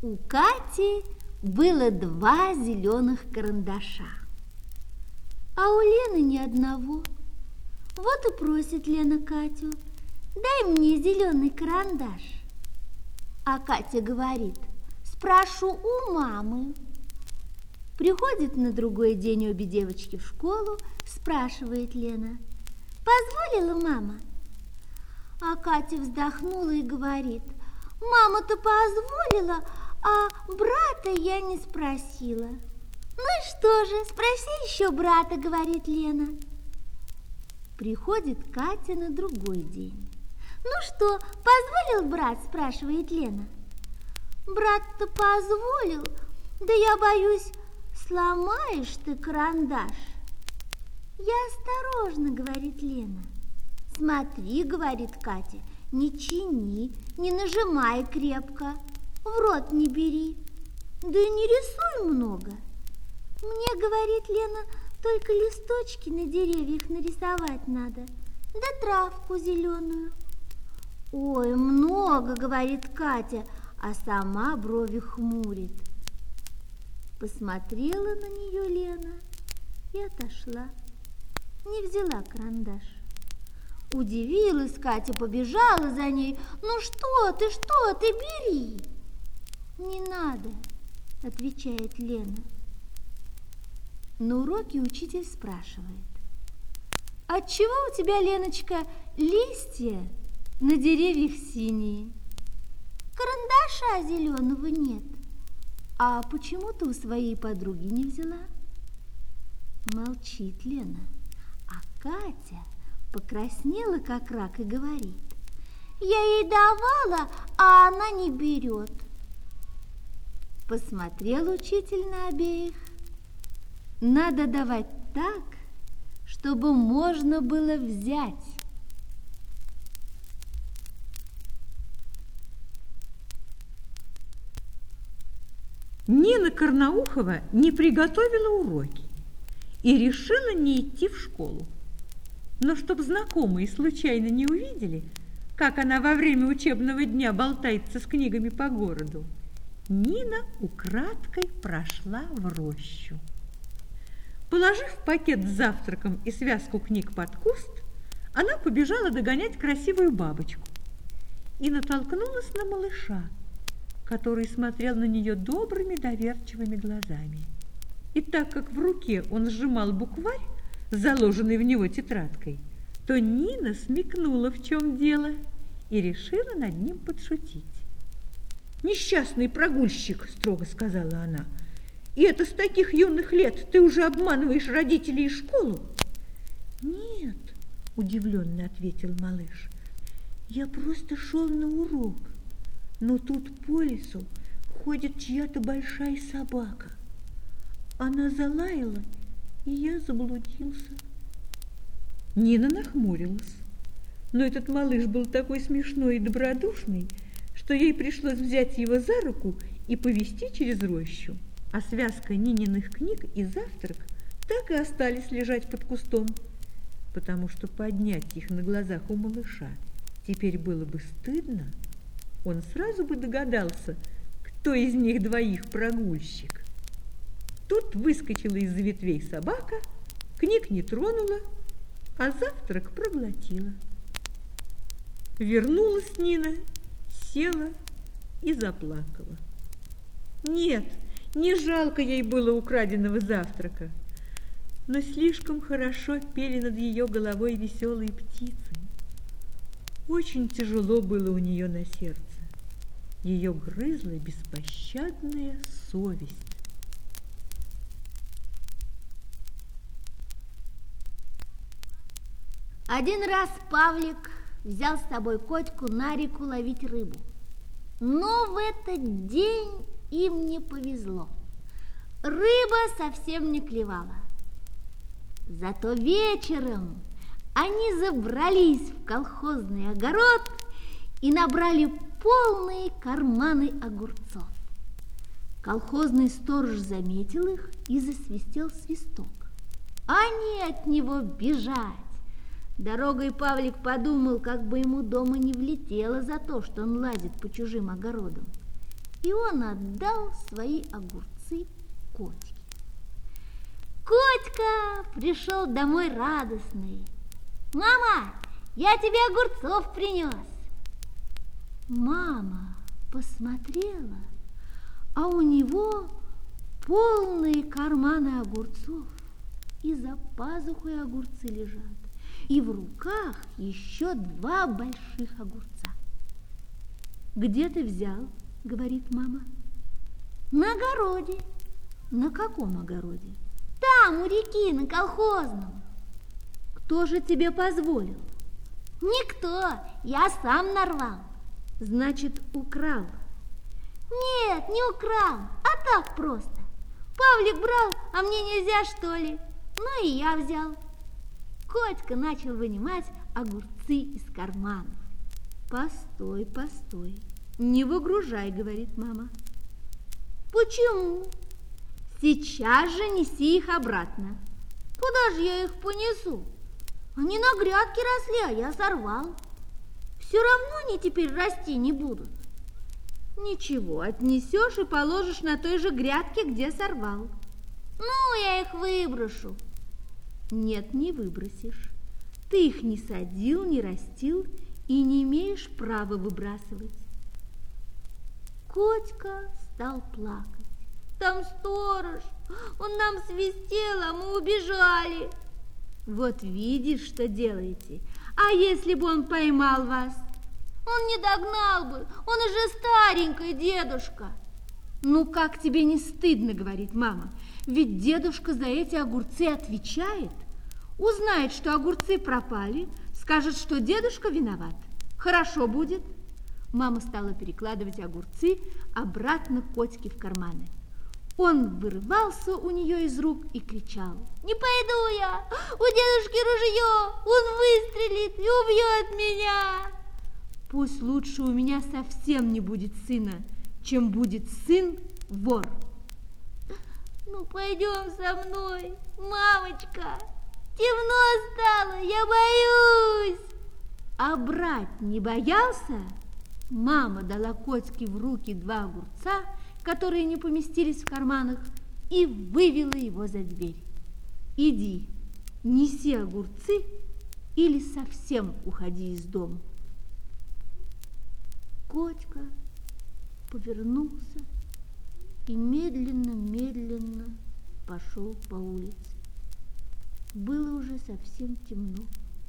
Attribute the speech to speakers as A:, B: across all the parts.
A: У Кати было 2 зеленых карандаша, а у Лены ни одного. Вот и просит Лена Катю: дай мне зеленый карандаш. А Катя говорит: спрошу у мамы. Приходит на другой день обе девочки в школу, спрашивает Лена: позволила мама? А Катя вздохнула и говорит: мама-то позволила, а брата я не спросила. Ну и что же, спроси еще брата, говорит Лена. Приходит Катя на другой день. Ну что, позволил брат, спрашивает Лена. Брат-то позволил, да я боюсь, сломаешь ты карандаш. Я осторожно, говорит Лена. Смотри, говорит Катя, не чини, не нажимай крепко, в рот не бери, да и не рисуй много. Мне, говорит Лена, только листочки на деревьях нарисовать надо, да травку зеленую. Ой, много, говорит Катя, а сама брови хмурит. Посмотрела на нее Лена и отошла, не взяла карандаш. Удивилась Катя, побежала за ней. Ну что ты, бери. Не надо, отвечает Лена. На уроке учитель спрашивает: отчего у тебя, Леночка, листья на деревьях синие? Карандаша зеленого нет. А почему ты у своей подруги не взяла? Молчит Лена, а Катя покраснела, как рак, и говорит: я ей давала, а она не берет. Посмотрел учитель на обеих. Надо давать так, чтобы можно было взять.
B: Нина Карнаухова не приготовила уроки и решила не идти в школу. Но чтоб знакомые случайно не увидели, как она во время учебного дня болтается с книгами по городу, Нина украдкой прошла в рощу. Положив пакет с завтраком и связку книг под куст, она побежала догонять красивую бабочку и натолкнулась на малыша, который смотрел на нее добрыми доверчивыми глазами. И так как в руке он сжимал букварь, заложенный в него тетрадкой, то Нина смекнула, в чем дело, и решила над ним подшутить. «Несчастный прогульщик», – строго сказала она, – «и это с таких юных лет ты уже обманываешь родителей и школу?» «Нет», – удивленно ответил малыш, – «я просто шел на урок, но тут по лесу ходит чья-то большая собака. Она залаяла, и я заблудился». Нина нахмурилась, но этот малыш был такой смешной и добродушный, что ей пришлось взять его за руку и повести через рощу, а связка Нининых книг и завтрак так и остались лежать под кустом, потому что поднять их на глазах у малыша теперь было бы стыдно. Он сразу бы догадался, кто из них двоих прогульщик. Тут выскочила из-за ветвей собака, книг не тронула, а завтрак проглотила. Вернулась Нина, села и заплакала. Нет, не жалко ей было украденного завтрака, но слишком хорошо пели над ее головой веселые птицы. Очень тяжело было у нее на сердце. Ее грызла беспощадная совесть.
A: Один раз Павлик взял с собой Котьку на реку ловить рыбу. Но в этот день им не повезло. Рыба совсем не клевала. Зато вечером они забрались в колхозный огород и набрали полные карманы огурцов. Колхозный сторож заметил их и засвистел свисток. Они от него бежать. Дорогой Павлик подумал, как бы ему дома не влетело за то, что он лазит по чужим огородам. и он отдал свои огурцы Котьке. Котька пришел домой радостный. «Мама, я тебе огурцов принес!» Мама посмотрела, а у него полные карманы огурцов, и за пазухой огурцы лежат, и в руках еще 2 больших огурца. «Где ты взял?» — говорит мама. «На огороде». «На каком огороде?» «Там, у реки, на колхозном».
B: «Кто же тебе позволил?»
A: «Никто, я сам нарвал».
B: «Значит, украл?»
A: «Нет, не украл, а так просто. Павлик брал, а мне нельзя, что ли? Ну и я взял». Котька начал вынимать огурцы из карманов.
B: «Постой, постой, не выгружай», — говорит мама.
A: «Почему?»
B: «Сейчас же неси их обратно».
A: «Куда же я их понесу? Они на грядке росли, а я сорвал. Все равно они теперь расти не будут».
B: «Ничего, отнесешь и положишь на той же грядке, где сорвал».
A: «Ну, я их выброшу».
B: «Нет, не выбросишь. Ты их не садил, не растил и не имеешь права выбрасывать».
A: Котька стал плакать. «Там сторож, он нам свистел, а мы убежали».
B: «Вот видишь, что делаете. А если бы он поймал вас?»
A: «Он не догнал бы, он уже старенький дедушка».
B: «Ну, как тебе не стыдно?» — говорит мама. «Ведь дедушка за эти огурцы отвечает. Узнает, что огурцы пропали, скажет, что дедушка виноват. Хорошо будет». Мама стала перекладывать огурцы обратно Котьке в карманы. Он вырывался у нее из рук и кричал:
A: «Не пойду я! У дедушки ружье! Он выстрелит и убьет меня!»
B: «Пусть лучше у меня совсем не будет сына, чем будет сын вор».
A: «Ну, пойдем со мной, мамочка! Темно стало, я боюсь!»
B: А брат не боялся? Мама дала Котьке в руки 2 огурца, которые не поместились в карманах, и вывела его за дверь. «Иди, неси огурцы или совсем уходи из дома».
A: Котька повернулся и медленно-медленно пошел по улице. Было уже совсем темно.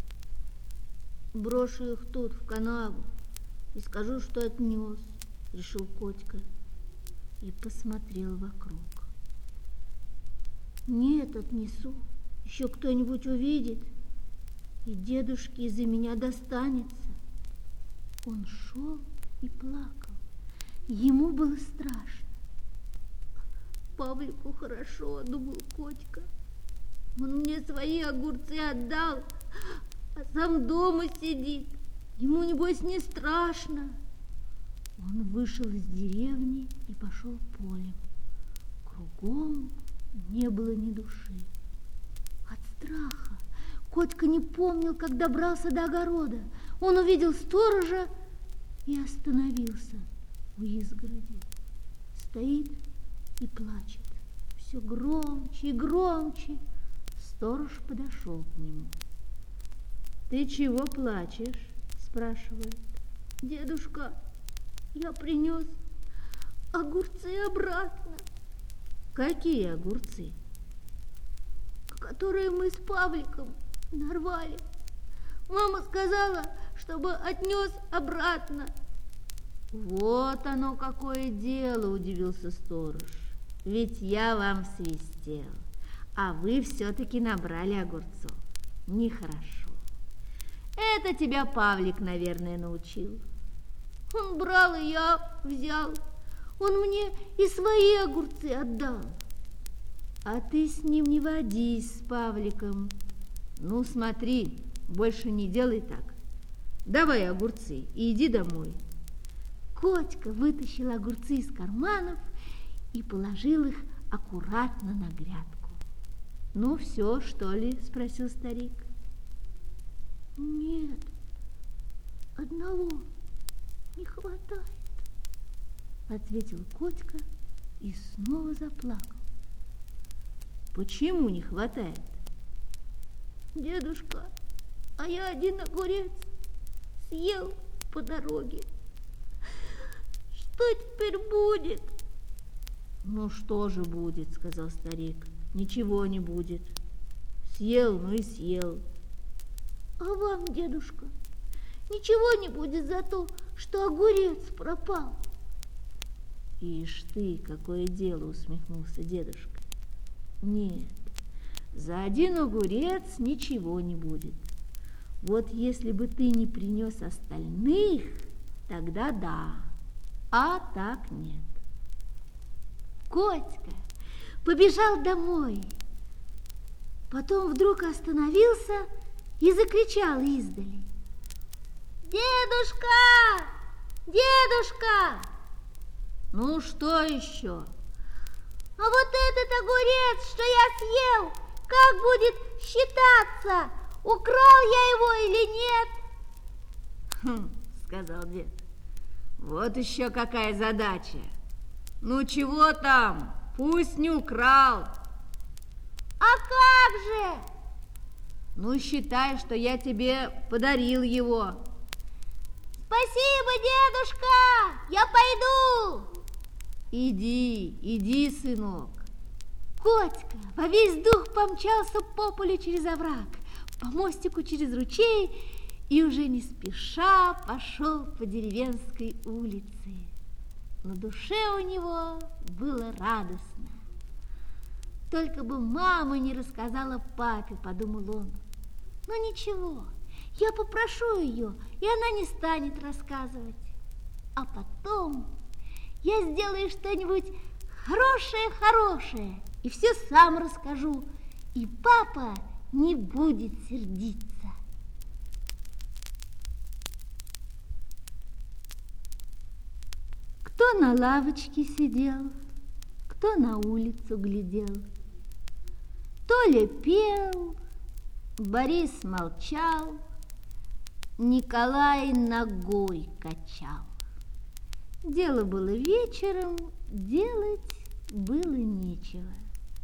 A: «Брошу их тут, в канаву, и скажу, что отнес», — решил Котька и посмотрел вокруг. «Нет, отнесу, еще кто-нибудь увидит, и дедушке из-за меня достанется». Он шел и плакал. Ему было страшно. «Павлику хорошо», — думал Котька. «Он мне свои огурцы отдал, а сам дома сидит. Ему, небось, не страшно». Он вышел из деревни и пошел полем. Кругом не было ни души. От страха Котька не помнил, как добрался до огорода. Он увидел сторожа и остановился у изгороди. Стоит и плачет. Все громче и громче. Сторож подошел к нему.
B: «Ты чего плачешь?» — спрашивает.
A: «Дедушка, я принес огурцы обратно».
B: «Какие огурцы?»
A: «Которые мы с Павликом нарвали. Мама сказала, чтобы отнес обратно».
B: «Вот оно какое дело!» — удивился сторож. «Ведь я вам свистел, а вы все-таки набрали огурцов. Нехорошо. Это тебя Павлик, наверное, научил».
A: «Он брал, и я взял. Он мне и свои огурцы отдал».
B: «А ты с ним не водись, с Павликом. Ну, смотри, больше не делай так. Давай огурцы и иди домой».
A: Котька вытащил огурцы из карманов и положил их аккуратно на грядку.
B: «Ну все, что ли?» — спросил старик.
A: «Нет, одного не хватает». ответил Котька и снова заплакал. Почему не хватает? Дедушка, а я один огурец съел по дороге. Что теперь будет? Ну что же будет, сказал старик. Ничего не будет. Съел, ну и съел. А вам, дедушка, ничего не будет за то, что огурец пропал? Ишь ты, какое дело, усмехнулся дедушка. Нет, за один огурец ничего не будет. Вот если бы ты не принес остальных, тогда да, а так нет. Котька побежал домой, потом вдруг остановился и закричал издали. Дедушка! Дедушка! Ну что еще? А вот этот огурец, что я съел, как будет считаться? Украл я его или нет? Сказал дед. Вот еще какая задача. Ну чего там? Пусть не украл. А как же? Ну считай, что я тебе подарил его. Спасибо, дедушка, я пойду. Иди, сынок. Котька во весь дух помчался по полю через овраг, по мостику через ручей и уже не спеша пошел по деревенской улице. На душе у него было радостно. Только бы мама не рассказала папе, подумал он. Но ничего, я попрошу ее, и она не станет рассказывать. А потом я сделаю что-нибудь хорошее, и все сам расскажу, и папа не будет сердиться. Кто на лавочке сидел, кто на улицу глядел. Толя пел, Борис молчал, Николай ногой качал. Дело было вечером, делать было нечего.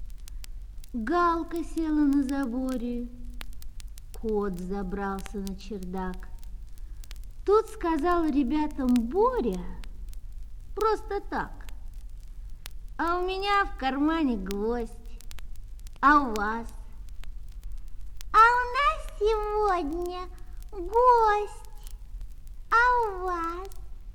A: Галка села на заборе, кот забрался на чердак. Тут сказал ребятам Боря просто так: а у меня в кармане гвоздь, а у вас? А у нас сегодня гость, а у вас?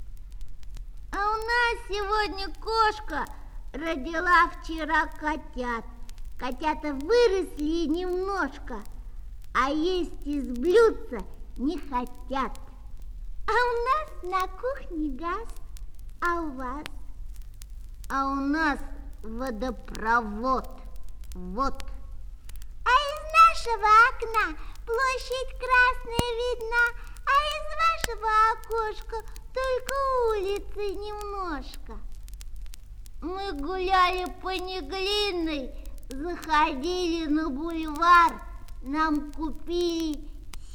A: А у нас сегодня кошка родила вчера котят. Котята выросли немножко, а есть из блюдца не хотят. А у нас на кухне газ, а у вас? А у нас водопровод, вот. А из нашего окна площадь красная видна, а из вашего окошка только улицы немножко. Мы гуляли по Неглинной, заходили на бульвар, нам купили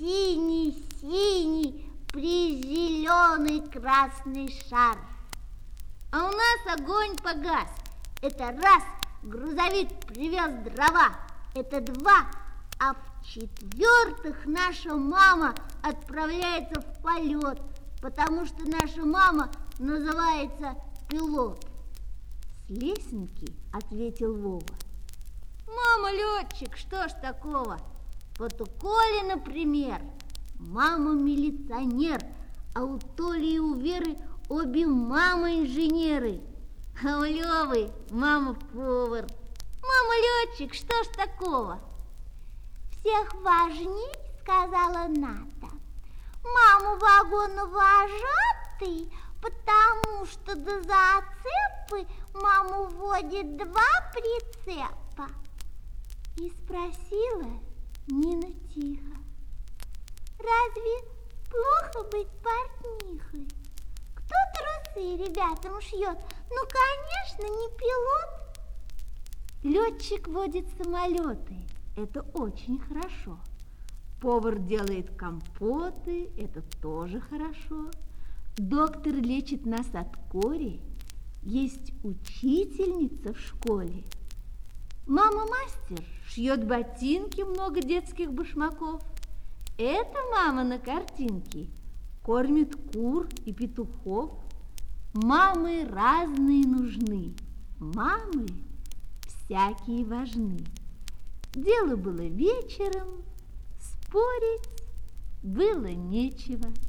A: синий-синий призеленый красный шар. А у нас огонь погас. Это раз, грузовик привез дрова, это два, а в-четвертых наша мама отправляется в полет, потому что наша мама называется пилот. С лесенки ответил Вова. Мама летчик, что ж такого? Вот у Коли, например, мама милиционер, а у Толи и у Веры обе мамы инженеры, а у Левы мама повар. Мама летчик, что ж такого? Всех важней, сказала Ната, маму вагоновожатый, потому что до зацепы маму водит два прицепа. И спросила Нина тихо: разве плохо быть портнихой? Кто трусы ребятам шьет? Ну, конечно, не пилот. Летчик водит самолеты, это очень хорошо. Повар делает компоты, это тоже хорошо. Доктор лечит нас от кори, Есть учительница в школе. Мама-мастер шьет ботинки, много детских башмаков. Эта мама на картинке кормит кур и петухов. Мамы разные нужны, мамы всякие важны. Дело было вечером, спорить было нечего.